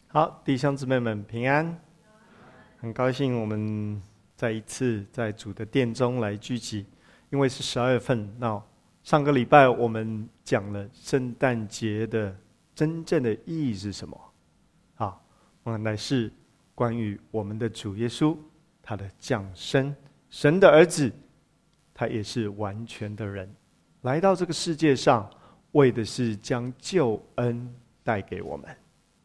好，弟兄姊妹们平安。很高兴我们再一次在主的殿中来聚集，因为是12月份。那上个礼拜我们讲了圣诞节的真正的意义是什么？好，乃是关于我们的主耶稣，他的降生，神的儿子，他也是完全的人，来到这个世界上，为的是将救恩带给我们。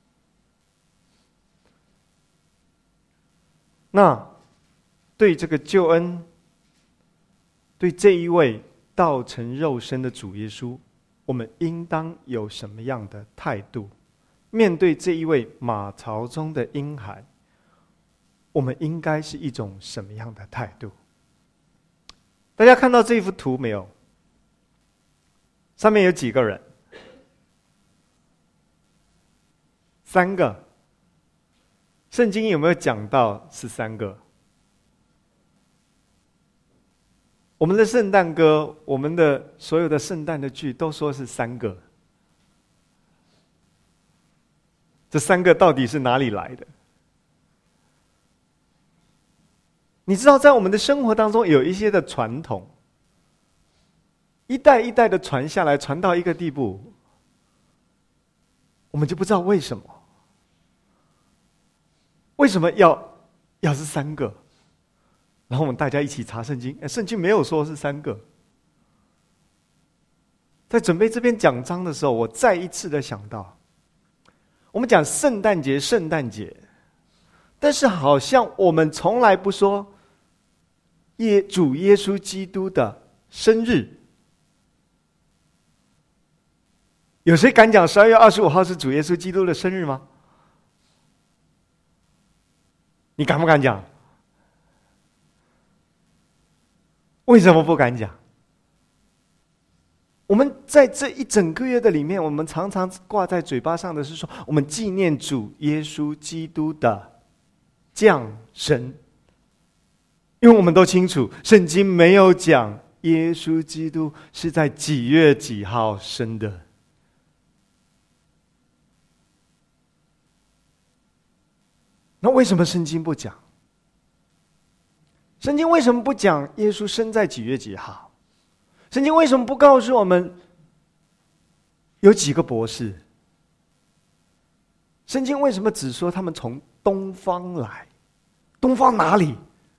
那对这个救恩，对这一位道成肉身的主耶稣，我们应当有什么样的态度？面对这一位马槽中的婴孩，我们应该是一种什么样的态度？大家看到这幅图没有？上面有几个人？3个。圣经有没有讲到是3个？我们的圣诞歌，我们的所有的圣诞的剧都说是3个。这3个到底是哪里来的？你知道，在我们的生活当中有一些的传统，一代一代的传下来，传到一个地步，我们就不知道为什么。为什么要是3个？然后我们大家一起查圣经，圣经没有说是3个。在准备这篇讲章的时候，我再一次的想到，我们讲圣诞节，圣诞节，但是好像我们从来不说主耶稣基督的生日。有谁敢讲12月25号是主耶稣基督的生日吗？你敢不敢讲？为什么不敢讲？我们在这一整个月的里面，我们常常挂在嘴巴上的是说，我们纪念主耶稣基督的降生。因为我们都清楚，圣经没有讲耶稣基督是在几月几号生的。那为什么圣经不讲？圣经为什么不讲耶稣生在几月几号？圣经为什么不告诉我们有几个博士？圣经为什么只说他们从东方来？东方哪里？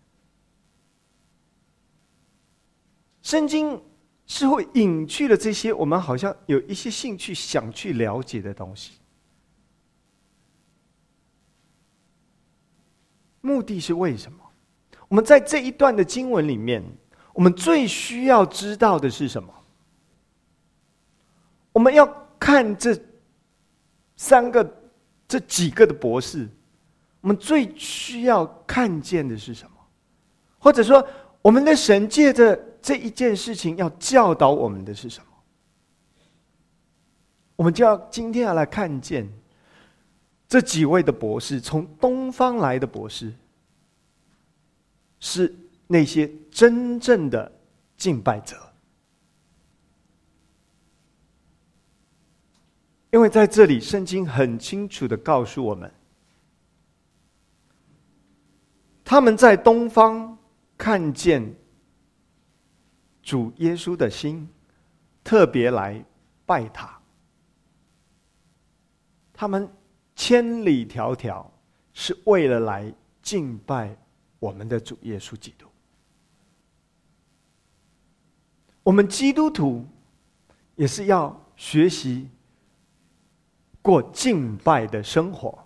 圣经是会隐去了这些我们好像有一些兴趣想去了解的东西。目的是为什么？我们在这一段的经文里面，我们最需要知道的是什么？我们要看这几个的博士，我们最需要看见的是什么？或者说，我们的神借着这一件事情要教导我们的是什么？我们就要今天要来看见这几位的博士，从东方来的博士，是那些真正的敬拜者。因为在这里，圣经很清楚地告诉我们，他们在东方看见主耶稣的心，特别来拜他。他们千里迢迢是为了来敬拜我们的主耶稣基督。我们基督徒也是要学习过敬拜的生活。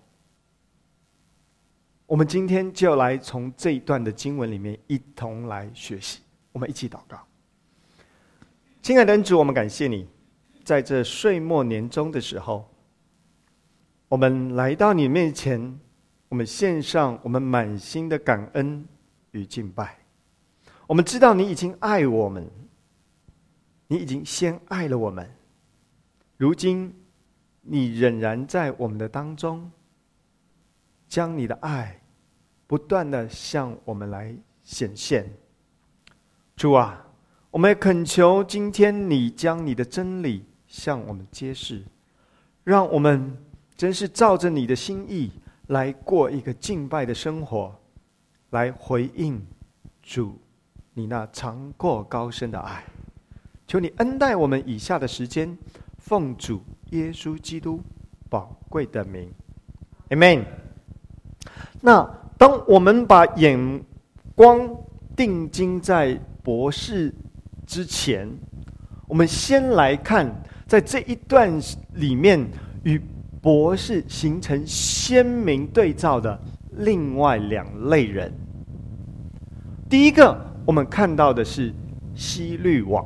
我们今天就来从这一段的经文里面一同来学习。我们一起祷告。亲爱的恩主，我们感谢你，在这岁末年终的时候，我们来到你面前，我们献上我们满心的感恩与敬拜。我们知道你已经爱我们，你已经先爱了我们，如今你仍然在我们的当中，将你的爱不断的向我们来显现。主啊，我们也恳求今天你将你的真理向我们揭示，让我们真是照着你的心意来过一个敬拜的生活，来回应主你那长过高深的爱。求你恩待我们以下的时间，奉主耶稣基督宝贵的名 Amen。 那当我们把眼光定睛在博士之前，我们先来看在这一段里面与博士形成鲜明对照的另外两类人。第一个我们看到的是希律王。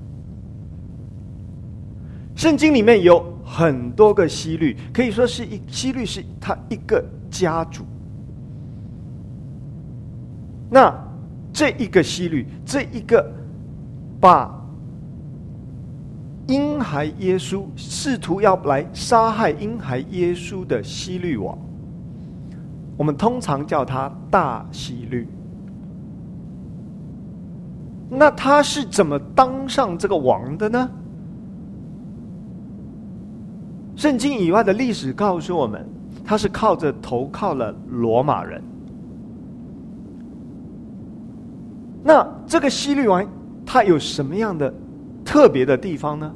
圣经里面有很多个希律，可以说是希律是他一个家族。那这一个希律，这一个把婴孩耶稣试图要来杀害婴孩耶稣的希律王，我们通常叫他大希律。那他是怎么当上这个王的呢？圣经以外的历史告诉我们，他是投靠了罗马人。那这个希律王他有什么样的特别的地方呢？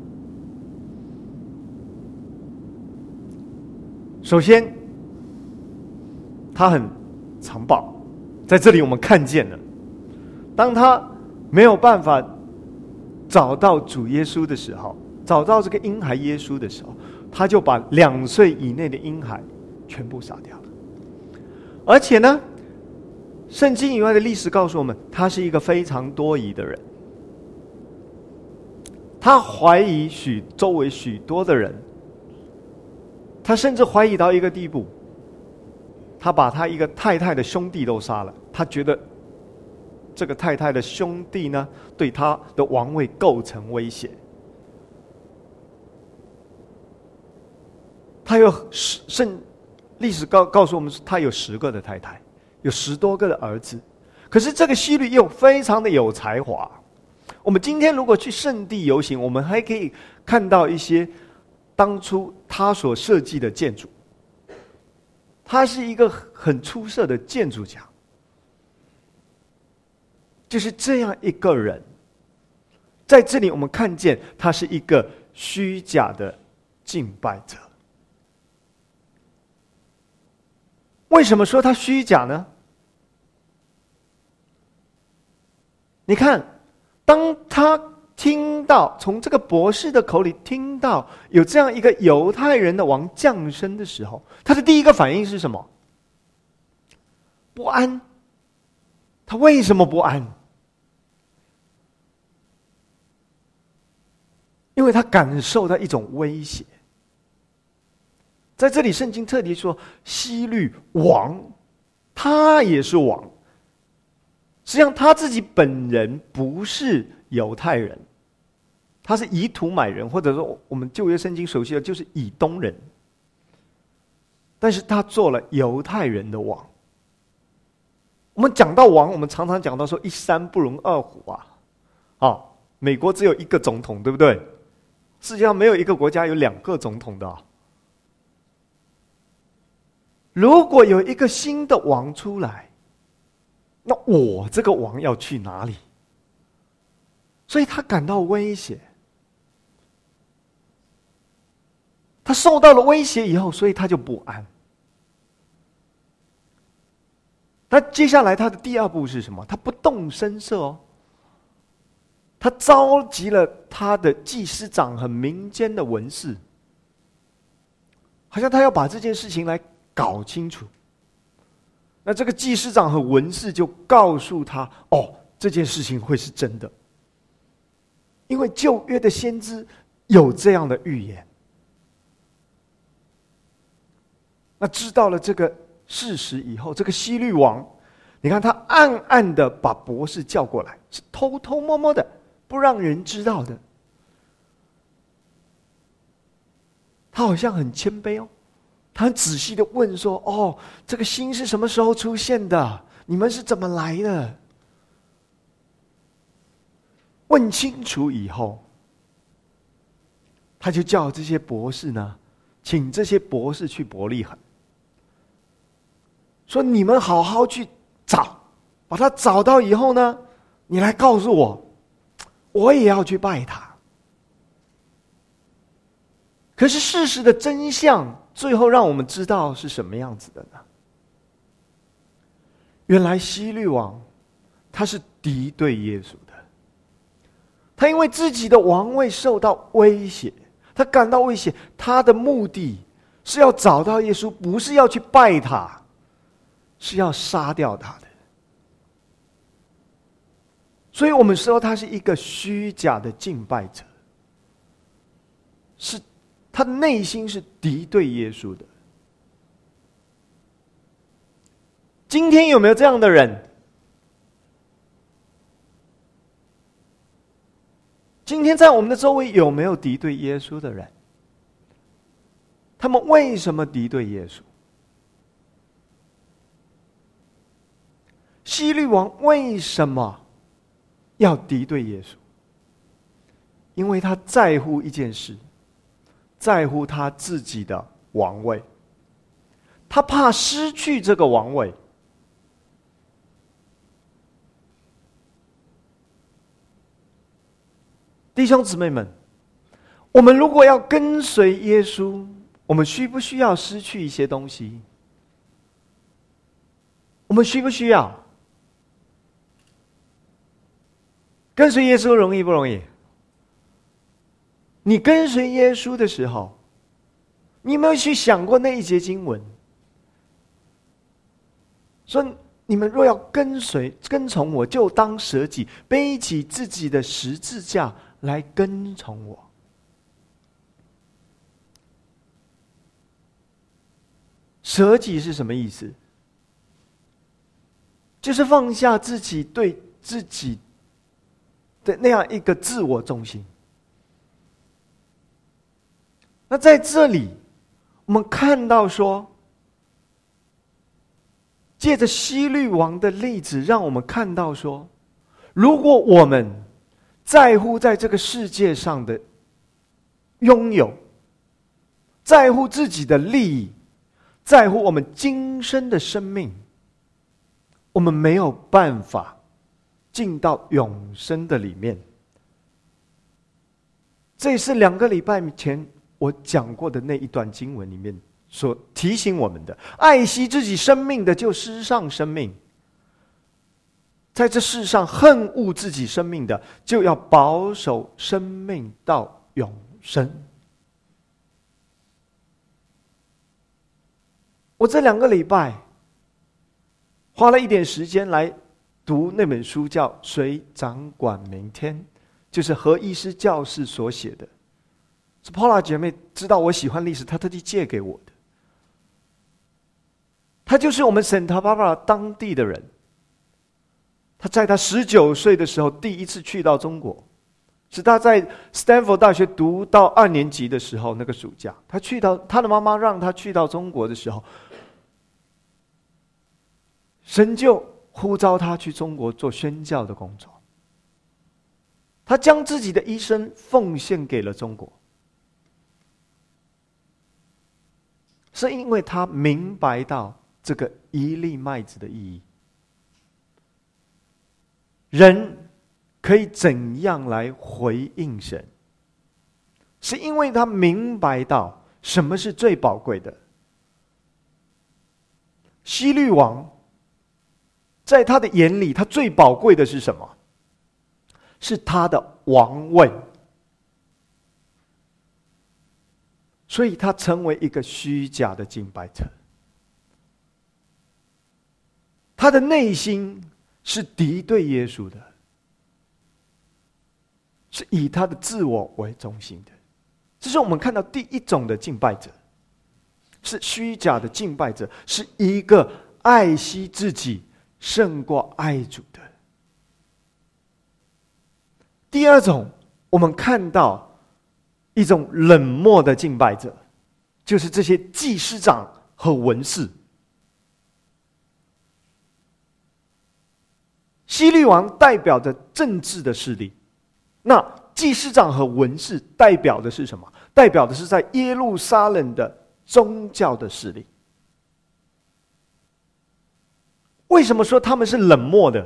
首先，他很残暴，在这里我们看见了，当他没有办法找到主耶稣的时候，找到这个婴孩耶稣的时候，他就把2岁以内的婴孩全部杀掉了。而且呢，圣经以外的历史告诉我们，他是一个非常多疑的人。他怀疑周围许多的人，他甚至怀疑到一个地步，他把他一个太太的兄弟都杀了。他觉得这个太太的兄弟呢，对他的王位构成威胁。他有历史告诉我们，他有10个的太太，有10多个的儿子。可是这个希律又非常的有才华。我们今天如果去圣地游行，我们还可以看到一些当初他所设计的建筑。他是一个很出色的建筑家。就是这样一个人，在这里我们看见他是一个虚假的敬拜者。为什么说他虚假呢？你看，当他听到从这个博士的口里听到有这样一个犹太人的王降生的时候，他的第一个反应是什么？不安。他为什么不安？因为他感受到一种威胁。在这里圣经特地说，希律王他也是王。实际上他自己本人不是犹太人，他是以土买人，或者说我们旧约圣经熟悉的就是以东人。但是他做了犹太人的王。我们讲到王，我们常常讲到说一山不容二虎啊。美国只有1个总统，对不对？世界上没有一个国家有2个总统的。如果有一个新的王出来，那我这个王要去哪里？所以他感到威胁。他受到了威胁以后，所以他就不安。那接下来他的第2步是什么？他不动声色哦。他召集了他的祭司长和民间的文士，好像他要把这件事情来搞清楚。那这个祭司长和文士就告诉他，这件事情会是真的，因为旧约的先知有这样的预言。那知道了这个事实以后，这个希律王，你看他暗暗的把博士叫过来，是偷偷摸摸的，不让人知道的。他好像很谦卑哦，他很仔细的问说：“这个星是什么时候出现的？你们是怎么来的？”问清楚以后，他就叫这些博士呢， 请这些博士去伯利恒，说你们好好去找，把他找到以后呢，你来告诉我，我也要去拜他。可是事实的真相，最后让我们知道是什么样子的呢？原来希律王他是敌对耶稣的，他因为自己的王位受到威胁，他感到威胁，他的目的是要找到耶稣，不是要去拜他，是要杀掉他的。所以我们说他是一个虚假的敬拜者，是他的内心是敌对耶稣的。今天有没有这样的人？今天在我们的周围有没有敌对耶稣的人？他们为什么敌对耶稣？希律王为什么要敌对耶稣？因为他在乎一件事，在乎他自己的王位，他怕失去这个王位。弟兄姊妹们，我们如果要跟随耶稣，我们需不需要失去一些东西？我们需不需要？跟随耶稣容易不容易？你跟随耶稣的时候，你有没有去想过那一节经文？说你们若要跟从我，就当舍己，背起自己的十字架来跟从我。舍己是什么意思？就是放下自己对自己的那样一个自我中心。那在这里，我们看到说，借着希律王的例子，让我们看到说，如果我们在乎在这个世界上的拥有，在乎自己的利益，在乎我们今生的生命，我们没有办法进到永生的里面。这也是2个礼拜前我讲过的那一段经文里面所提醒我们的：爱惜自己生命的，就失丧生命；在这世上恨恶自己生命的，就要保守生命到永生。我这2个礼拜花了一点时间来读那本书，叫《谁掌管明天》，就是何医师教士所写的。是 Paula 姐妹知道我喜欢历史，她特地借给我的。她就是我们 Santa Barbara 当地的人。她在她19岁的时候第一次去到中国，是她在 Stanford 大学读到2年级的时候，那个暑假，她的妈妈让她去到中国的时候，神就呼召她去中国做宣教的工作。她将自己的一生奉献给了中国。是因为他明白到这个一粒麦子的意义，人可以怎样来回应神，是因为他明白到什么是最宝贵的。希律王在他的眼里，他最宝贵的是什么？是他的王位。所以他成为一个虚假的敬拜者，他的内心是敌对耶稣的，是以他的自我为中心的。这是我们看到第一种的敬拜者，是虚假的敬拜者，是一个爱惜自己胜过爱主的。第二种，我们看到一种冷漠的敬拜者，就是这些祭司长和文士。希律王代表着政治的势力，那祭司长和文士代表的是什么？ 代表的是在耶路撒冷的宗教的势力。为什么说他们是冷漠的？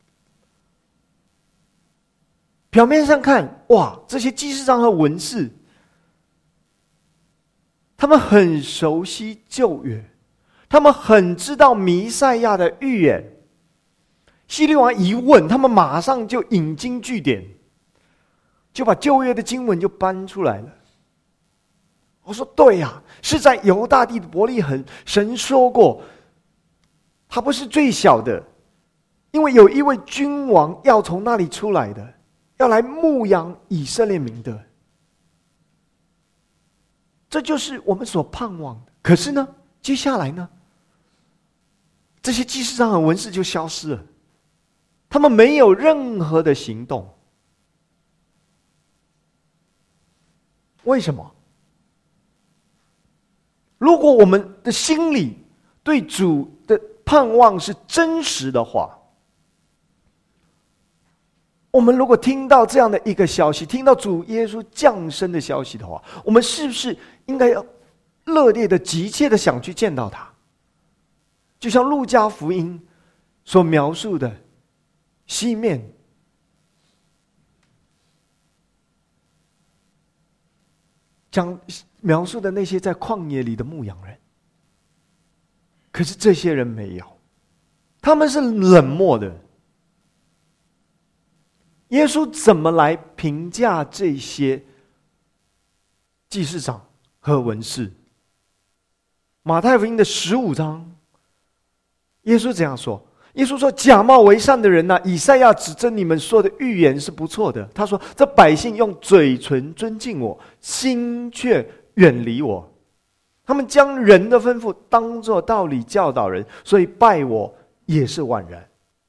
表面上看，哇，这些祭司长和文士，他们很熟悉旧约，他们很知道弥赛亚的预言。希律王一问，他们马上就引经据典，就把旧约的经文就搬出来了。我说对呀，是在犹大地的伯利恒，神说过，他不是最小的，因为有一位君王要从那里出来的，要来牧养以色列民的。这就是我们所盼望的。可是呢，接下来呢，这些祭司长和文士就消失了，他们没有任何的行动。为什么？如果我们的心里对主的盼望是真实的话，我们如果听到这样的一个消息，听到主耶稣降生的消息的话，我们是不是应该要热烈的、急切的想去见到他？就像路加福音所描述的西面，讲描述的那些在旷野里的牧羊人。可是这些人没有，他们是冷漠的。耶稣怎么来评价这些祭司长和文士？马太福音的15章，耶稣这样说：耶稣说，假冒为善的人啊，以赛亚指着你们说的预言是不错的。他说，这百姓用嘴唇尊敬我，心却远离我。他们将人的吩咐当作道理教导人，所以拜我也是枉然。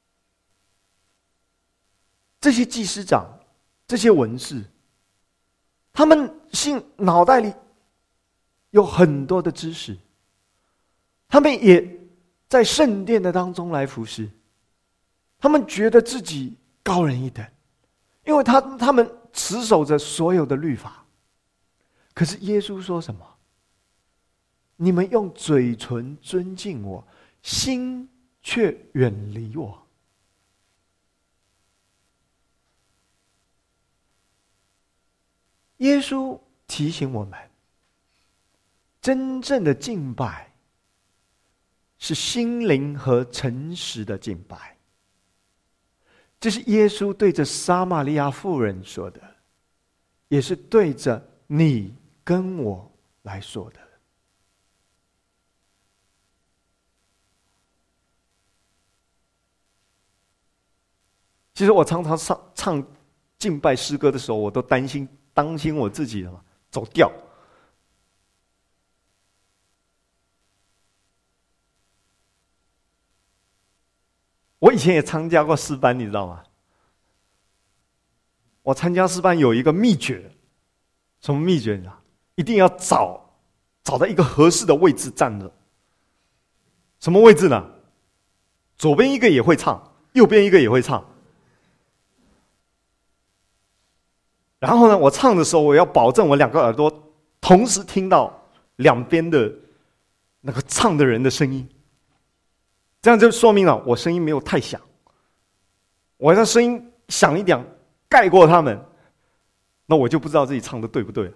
这些祭司长，这些文士，他们脑袋里有很多的知识，他们也在圣殿的当中来服侍，他们觉得自己高人一等，因为他们持守着所有的律法。可是耶稣说什么？你们用嘴唇尊敬我，心却远离我。耶稣提醒我们，真正的敬拜是心灵和诚实的敬拜。这是耶稣对着撒玛利亚妇人说的，也是对着你跟我来说的。其实我常常唱敬拜诗歌的时候，我都担心我自己走调。我以前也参加过诗班，你知道吗？我参加诗班有一个秘诀，什么秘诀呢？一定要找到一个合适的位置站着。什么位置呢？左边一个也会唱，右边一个也会唱。然后呢，我唱的时候，我要保证我两个耳朵同时听到两边的那个唱的人的声音，这样就说明了我声音没有太响。我让声音响一点，盖过他们，那我就不知道自己唱的对不对了。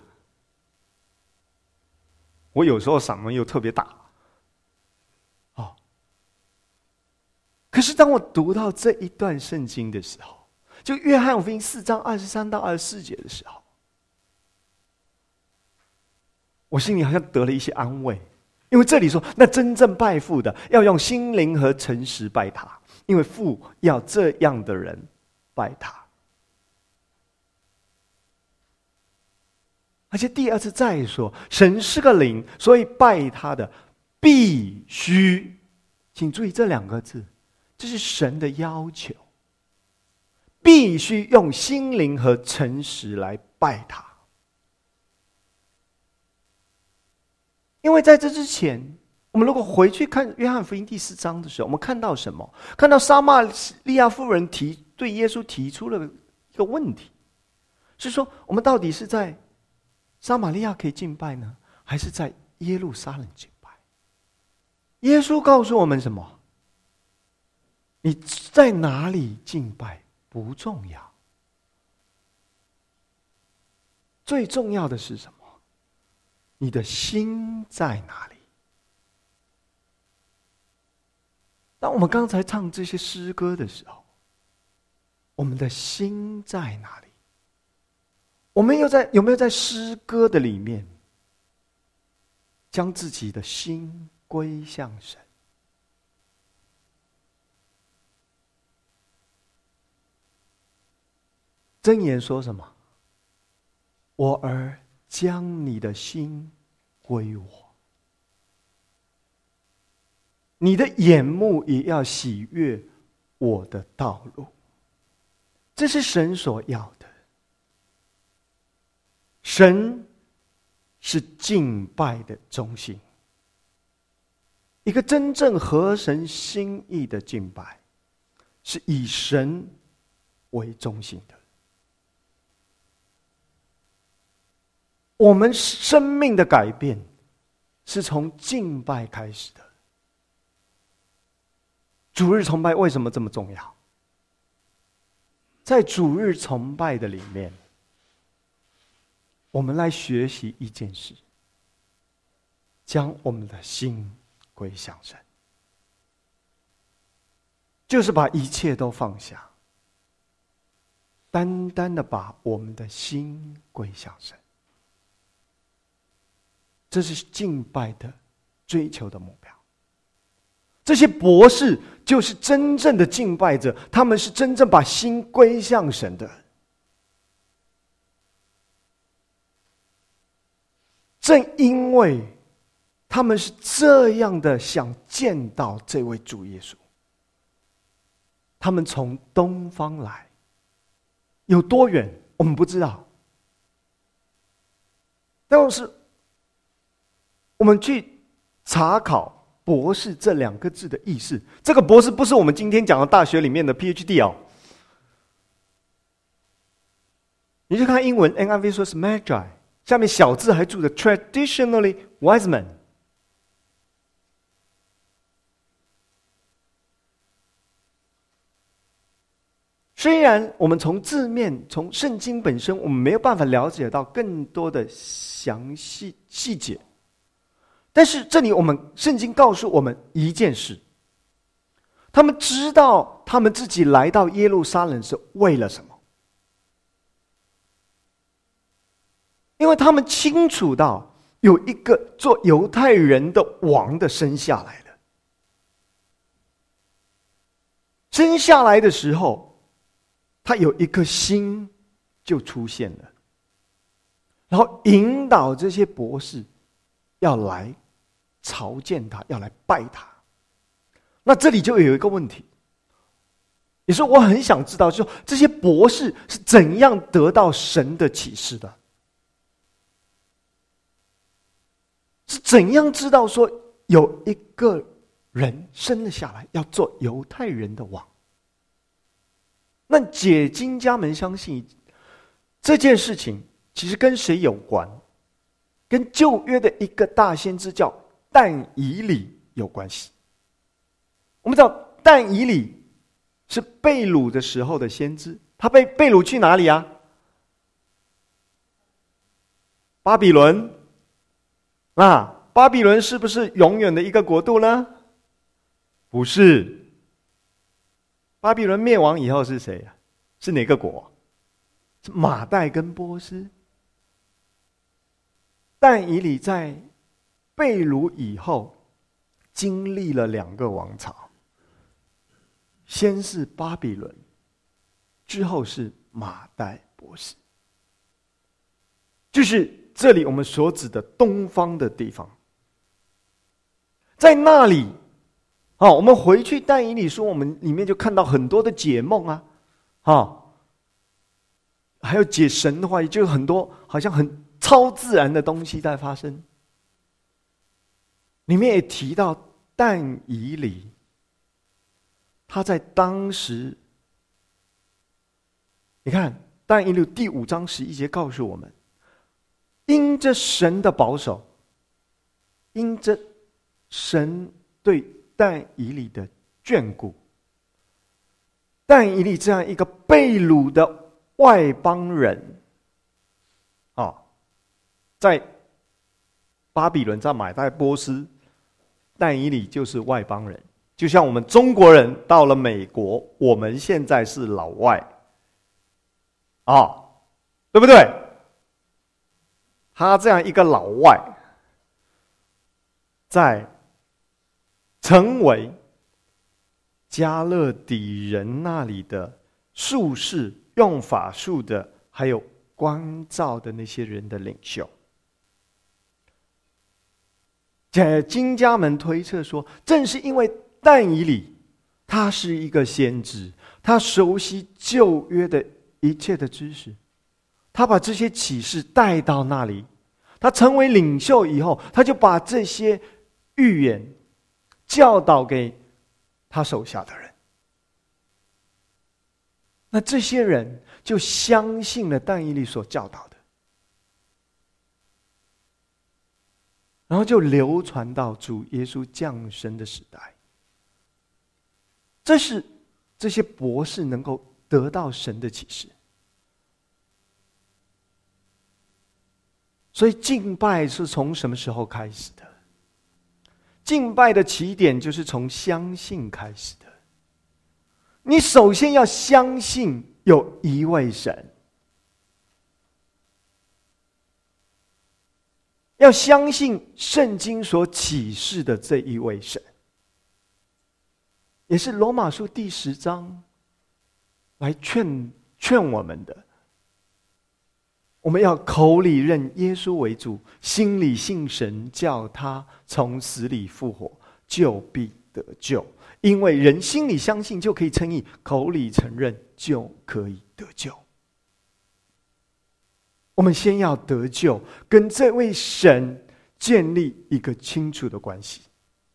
我有时候嗓门又特别大，可是当我读到这一段圣经的时候，就约翰福音4章23到24节的时候，我心里好像得了一些安慰，因为这里说，那真正拜父的要用心灵和诚实拜他，因为父要这样的人拜他。而且第二次再说，神是个灵，所以拜他的必须，请注意这两个字，这是神的要求，必须用心灵和诚实来拜他。因为在这之前，我们如果回去看约翰福音第4章的时候，我们看到什么？看到撒玛利亚妇人对耶稣提出了一个问题，是说我们到底是在撒玛利亚可以敬拜呢，还是在耶路撒冷敬拜？耶稣告诉我们什么？你在哪里敬拜不重要，最重要的是什么？你的心在哪里？当我们刚才唱这些诗歌的时候，我们的心在哪里？我们有没有在诗歌的里面，将自己的心归向神？箴言说什么？我儿，将你的心归我，你的眼目也要喜悦我的道路。这是神所要的。神是敬拜的中心，一个真正合神心意的敬拜，是以神为中心的。我们生命的改变是从敬拜开始的。主日崇拜为什么这么重要？在主日崇拜的里面，我们来学习一件事，将我们的心归向神，就是把一切都放下，单单的把我们的心归向神。这是敬拜的追求的目标。这些博士就是真正的敬拜者，他们是真正把心归向神的。正因为他们是这样的想见到这位主耶稣，他们从东方来，有多远我们不知道，但是我们去查考博士这两个字的意思，这个博士不是我们今天讲的大学里面的 PhD 哦。你去看英文 NIV 说是 Magi， 下面小字还注着 traditionally wise men。虽然我们从字面、从圣经本身，我们没有办法了解到更多的详细细节，但是这里我们圣经告诉我们一件事：他们知道他们自己来到耶路撒冷是为了什么，因为他们清楚到有一个做犹太人的王的生下来了。生下来的时候，他有一颗心就出现了，然后引导这些博士要来朝见他，要来拜他。那这里就有一个问题，也是我很想知道，就是这些博士是怎样得到神的启示的？是怎样知道说有一个人生了下来，要做犹太人的王？那解经家们相信这件事情其实跟谁有关？跟旧约的一个大先知叫但以理有关系。我们知道但以理是被掳的时候的先知，他被掳去哪里啊？巴比伦。巴比伦是不是永远的一个国度呢？不是。巴比伦灭亡以后是谁啊？是哪个国？是马代跟波斯。但以理在被掳以后，经历了2个王朝，先是巴比伦，之后是马代波斯，就是这里我们所指的东方的地方。在那里，我们回去但以理书，我们里面就看到很多的解梦啊，还有解神的话，也就很多好像很超自然的东西在发生。里面也提到但以理，他在当时，你看但以理第5章11节告诉我们， 因着神的保守，因着神对但以理的眷顾，但以理这样一个被掳的外邦人，在巴比伦，在马代波斯，但以理就是外邦人，就像我们中国人到了美国，我们现在是老外，对不对？他这样一个老外，在成为加勒底人那里的术士、用法术的，还有关照的那些人的领袖。经家们推测说，正是因为但以理他是一个先知，他熟悉旧约的一切的知识，他把这些启示带到那里，他成为领袖以后，他就把这些预言教导给他手下的人，那这些人就相信了但以理所教导的，然后就流传到主耶稣降生的时代。这是这些博士能够得到神的启示。所以敬拜是从什么时候开始的？敬拜的起点就是从相信开始的。你首先要相信有一位神，要相信圣经所启示的这一位神，也是罗马书第10章来劝我们的。我们要口里认耶稣为主，心里信神，叫他从死里复活，就必得救。因为人心里相信就可以称义，口里承认就可以得救。我们先要得救，跟这位神建立一个清楚的关系，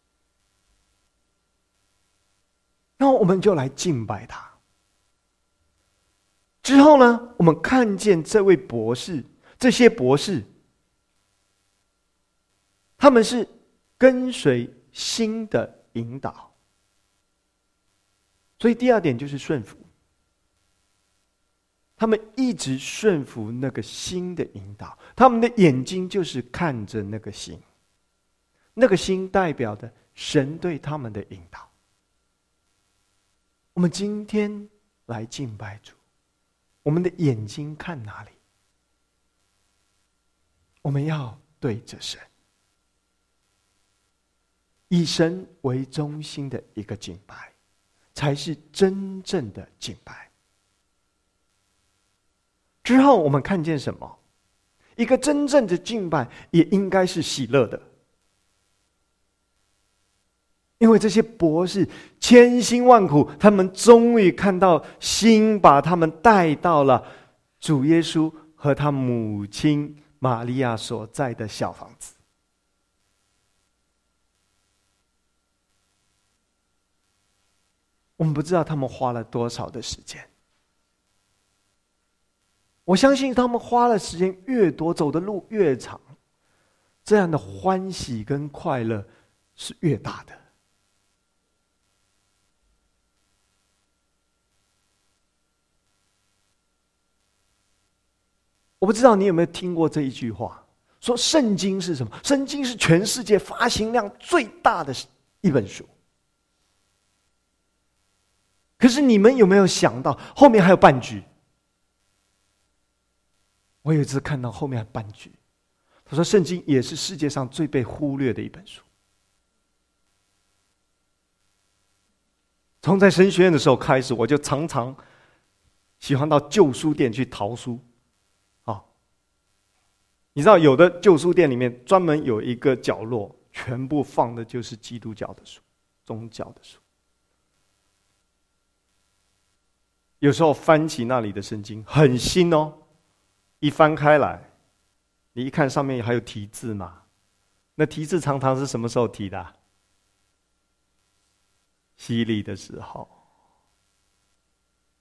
然后我们就来敬拜他。之后呢，我们看见这位博士，这些博士，他们是跟随心的引导。所以第二点就是顺服，他们一直顺服那个心的引导，他们的眼睛就是看着那个心，那个心代表的神对他们的引导。我们今天来敬拜主，我们的眼睛看哪里？我们要对着神，以神为中心的一个敬拜，才是真正的敬拜。之后我们看见什么？一个真正的敬拜也应该是喜乐的，因为这些博士千辛万苦，他们终于看到星把他们带到了主耶稣和他母亲玛利亚所在的小房子。我们不知道他们花了多少的时间，我相信他们花的时间越多，走的路越长，这样的欢喜跟快乐是越大的。我不知道你有没有听过这一句话，说圣经是什么？圣经是全世界发行量最大的一本书。可是你们有没有想到后面还有半句？我有一次看到后面还有半句，他说圣经也是世界上最被忽略的一本书。从在神学院的时候开始，我就常常喜欢到旧书店去淘书。你知道有的旧书店里面专门有一个角落，全部放的就是基督教的书，宗教的书。有时候翻起那里的圣经很新哦，一翻开来，你一看上面还有题字嘛，那题字常常是什么时候题的？洗礼的时候。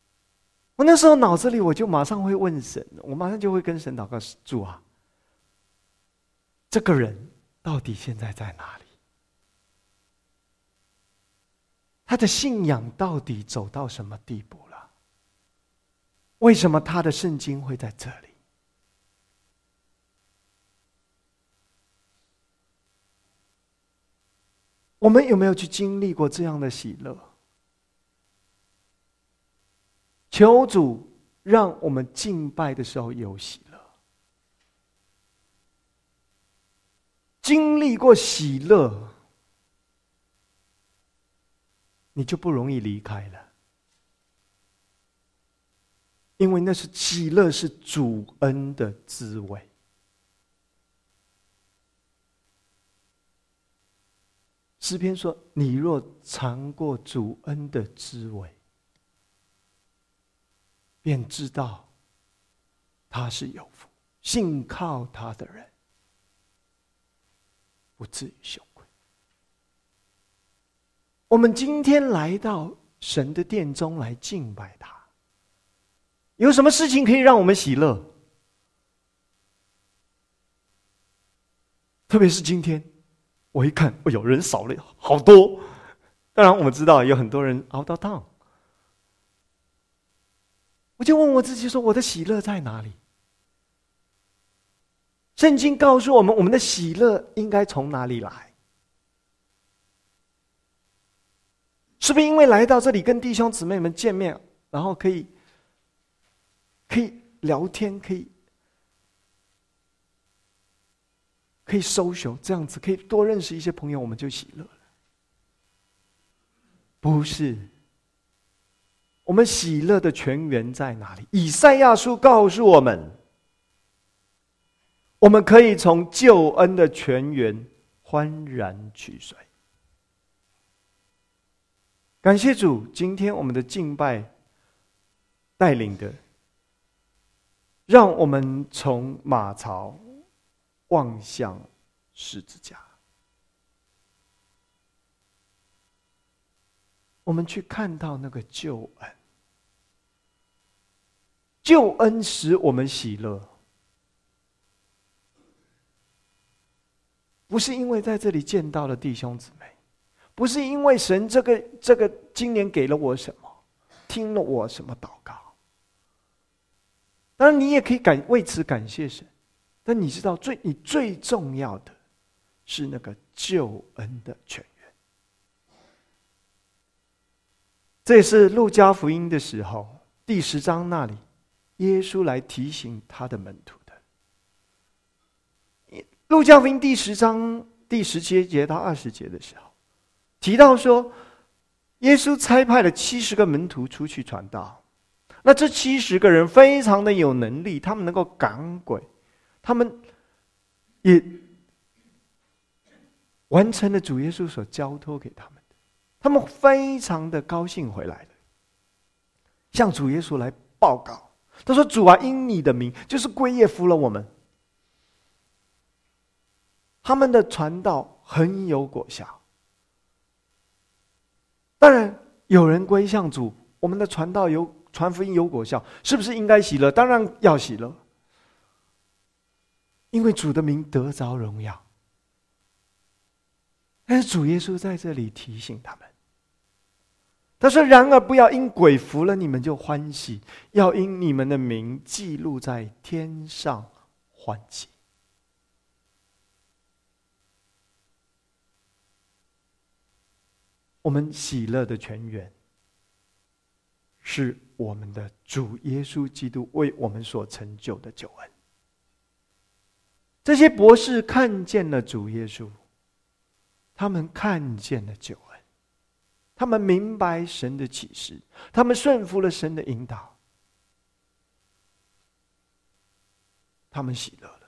我那时候脑子里我就马上会问神，我马上就会跟神祷告，主啊， 这个人到底现在在哪里？他的信仰到底走到什么地步了？为什么他的圣经会在这里？我们有没有去经历过这样的喜乐？求主让我们敬拜的时候有喜乐，经历过喜乐，你就不容易离开了，因为那是喜乐，是主恩的滋味。诗篇说：“你若尝过主恩的滋味，便知道他是有福，信靠他的人不至于羞愧。”我们今天来到神的殿中来敬拜他，有什么事情可以让我们喜乐？特别是今天，我一看，哎呦，人少了好多。当然，我们知道有很多人out of town。我就问我自己说：我的喜乐在哪里？圣经告诉我们，我们的喜乐应该从哪里来？是不是因为来到这里跟弟兄姊妹们见面，然后可以聊天，可以 social， 这样子可以多认识一些朋友，我们就喜乐了？不是，我们喜乐的泉源在哪里？以赛亚书告诉我们，我们可以从救恩的泉源欢然取水。感谢主，今天我们的敬拜带领的，让我们从马槽望向十字架。我们去看到那个救恩，救恩使我们喜乐，不是因为在这里见到了弟兄姊妹，不是因为神这个今年给了我什么，听了我什么祷告。当然，你也可以为此感谢神，但你知道你最重要的是那个救恩的泉源。这也是路加福音的时候第10章那里，耶稣来提醒他的门徒的。路加福音第10章第17节到20节的时候，提到说，耶稣差派了70个门徒出去传道。那这70个人非常的有能力，他们能够赶鬼，他们也完成了主耶稣所交托给他们的。他们非常的高兴回来了，向主耶稣来报告。他说：“主啊，因你的名，就是归业服了我们。”他们的传道很有果效。当然，有人归向主，我们的传福音有果效，是不是应该喜乐？当然要喜乐，因为主的名得着荣耀。但是主耶稣在这里提醒他们，他说：“然而不要因鬼服了你们就欢喜，要因你们的名记录在天上欢喜。”我们喜乐的泉源是我们的主耶稣基督为我们所成就的救恩。这些博士看见了主耶稣，他们看见了救恩，他们明白神的启示，他们顺服了神的引导，他们喜乐了。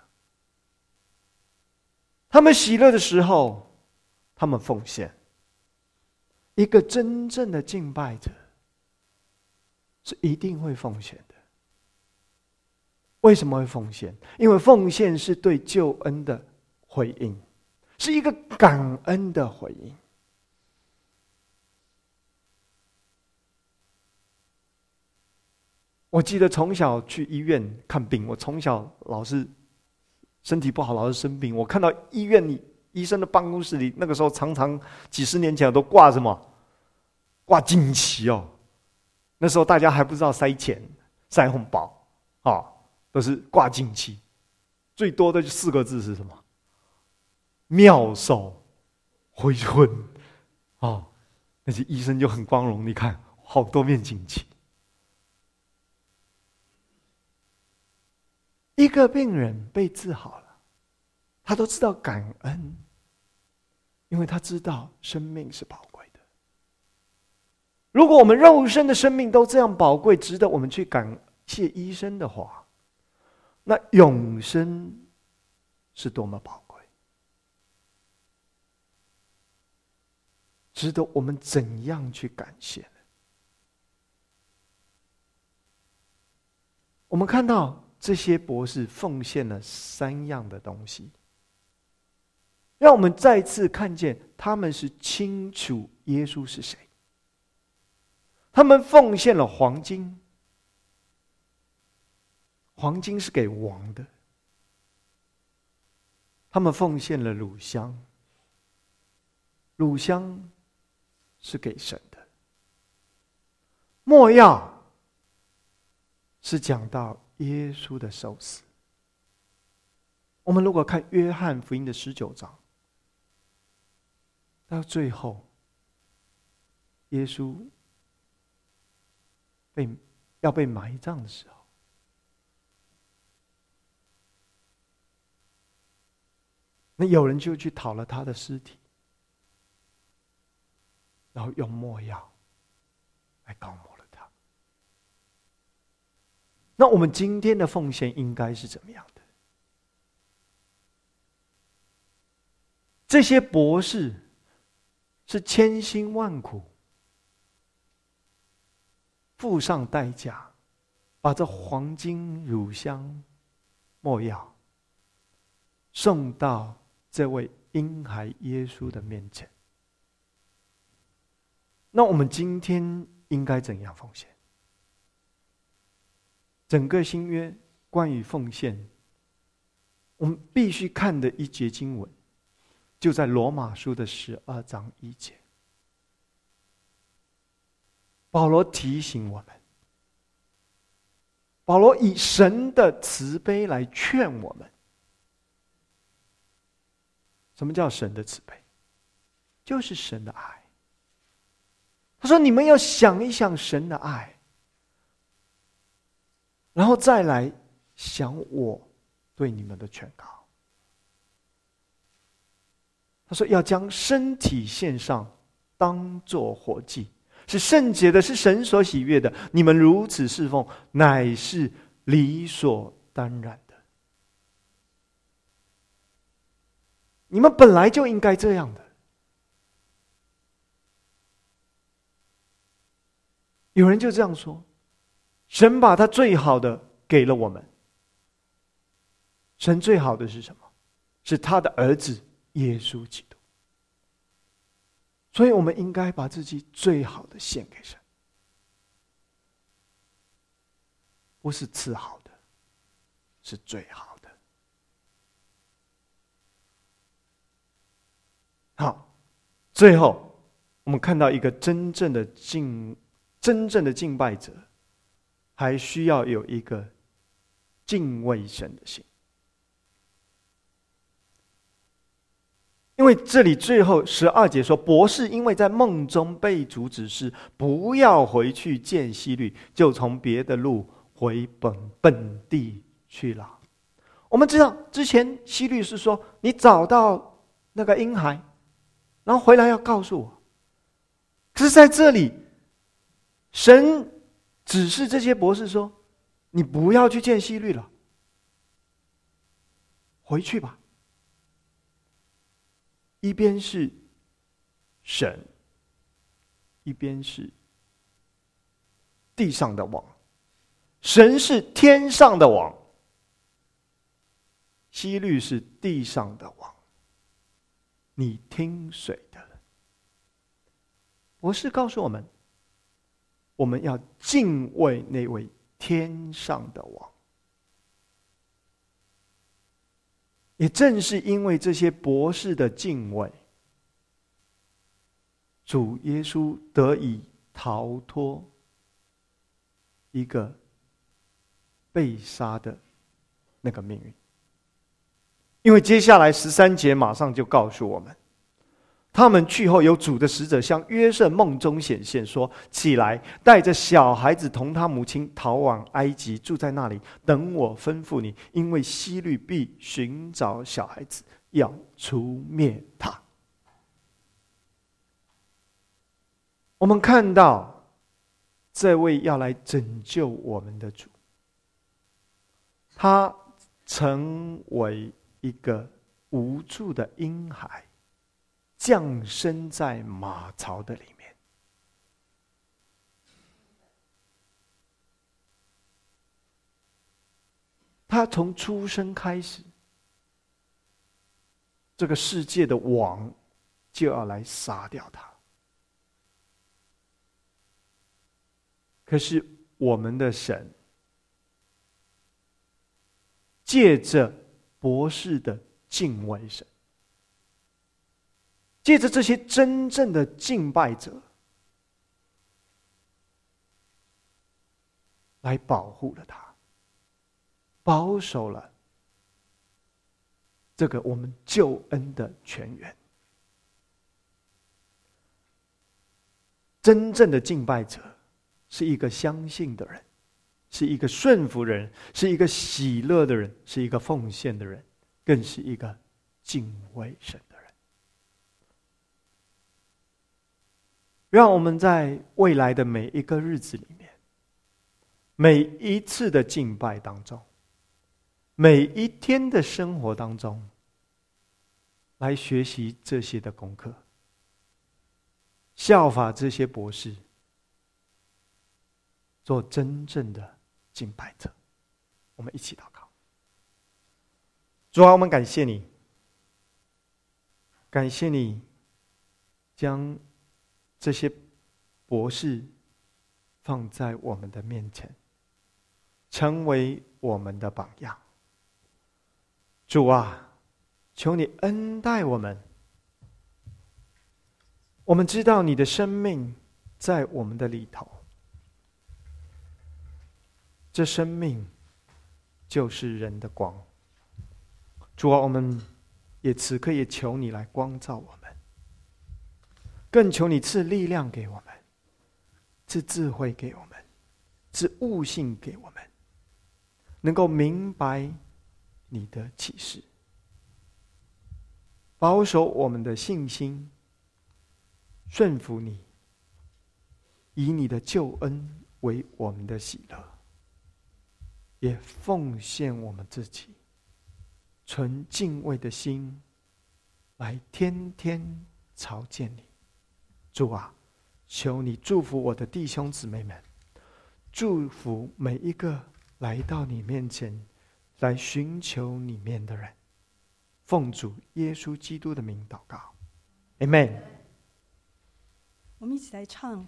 他们喜乐的时候，他们奉献。一个真正的敬拜者是一定会奉献的。为什么会奉献？因为奉献是对救恩的回应，是一个感恩的回应。我记得从小去医院看病，我从小老师身体不好，老是生病。我看到医院里医生的办公室里，那个时候常常几十年前都挂什么？挂锦旗哦。那时候大家还不知道塞钱、塞红包，都是挂锦旗。最多的就4个字是什么？妙手回春。那些医生就很光荣，你看好多面锦旗。一个病人被治好了，他都知道感恩，因为他知道生命是宝贵的。如果我们肉身的生命都这样宝贵，值得我们去感谢医生的话，那永生是多么宝贵，值得我们怎样去感谢呢？我们看到这些博士奉献了3样的东西，让我们再次看见他们是清楚耶稣是谁。他们奉献了黄金，黄金是给王的；他们奉献了乳香，乳香是给神的；没药是讲到耶稣的受死。我们如果看约翰福音的19章，到最后，耶稣要被埋葬的时候，那有人就去讨了他的尸体，然后用没药来膏抹了他。那我们今天的奉献应该是怎么样的？这些博士是千辛万苦，付上代价，把这黄金、乳香、没药送到这位婴孩耶稣的面前。那我们今天应该怎样奉献？整个新约关于奉献，我们必须看的一节经文，就在罗马书的12章1节。保罗提醒我们，保罗以神的慈悲来劝我们。什么叫神的慈悲？就是神的爱。他说：“你们要想一想神的爱，然后再来想我对你们的劝告。”他说：“要将身体献上，当作活祭，是圣洁的，是神所喜悦的。你们如此侍奉，乃是理所当然的。你们本来就应该这样的。”有人就这样说，神把他最好的给了我们。神最好的是什么？是他的儿子耶稣基督。所以我们应该把自己最好的献给神，不是次好的，是最好的。好，最后我们看到一个真正的敬拜者，还需要有一个敬畏神的心。因为这里最后12节说，博士因为在梦中被主指示不要回去见希律，就从别的路回本地去了。我们知道之前希律是说，你找到那个婴孩，然后回来要告诉我。可是在这里，神指示这些博士说，你不要去见希律了，回去吧。一边是神，一边是地上的王。神是天上的王，希律是地上的王。你听谁的？博士告诉我们，我们要敬畏那位天上的王。 也正是因为这些博士的敬畏，主耶稣得以逃脱一个被杀的那个命运。因为接下来13节马上就告诉我们，他们去后，有主的使者向约瑟梦中显现，说：起来，带着小孩子同他母亲逃往埃及，住在那里，等我吩咐你，因为希律必寻找小孩子，要除灭他。我们看到这位要来拯救我们的主，他成为一个无助的婴孩，降生在马槽的里面。他从出生开始，这个世界的王就要来杀掉他。可是我们的神借着博士的敬畏神，借着这些真正的敬拜者，来保护了他，保守了这个我们救恩的泉源。真正的敬拜者是一个相信的人，是一个顺服的人，是一个喜乐的人，是一个奉献的人，更是一个敬畏神的人。让我们在未来的每一个日子里面，每一次的敬拜当中，每一天的生活当中，来学习这些的功课，效法这些博士，做真正的敬拜者。我们一起祷告。主啊，我们感谢你，感谢你将这些博士放在我们的面前，成为我们的榜样。主啊，求你恩待我们。我们知道你的生命在我们的里头，这生命就是人的光。主啊，我们也此刻也求你来光照我们，更求你赐力量给我们，赐智慧给我们，赐悟性给我们，能够明白你的启示，保守我们的信心，顺服你，以你的救恩为我们的喜乐，也奉献我们自己，存敬畏的心来天天朝见你。主啊，求你祝福我的弟兄姊妹们，祝福每一个来到你面前来寻求你面的人。奉主耶稣基督的名祷告， Amen。 我们一起来唱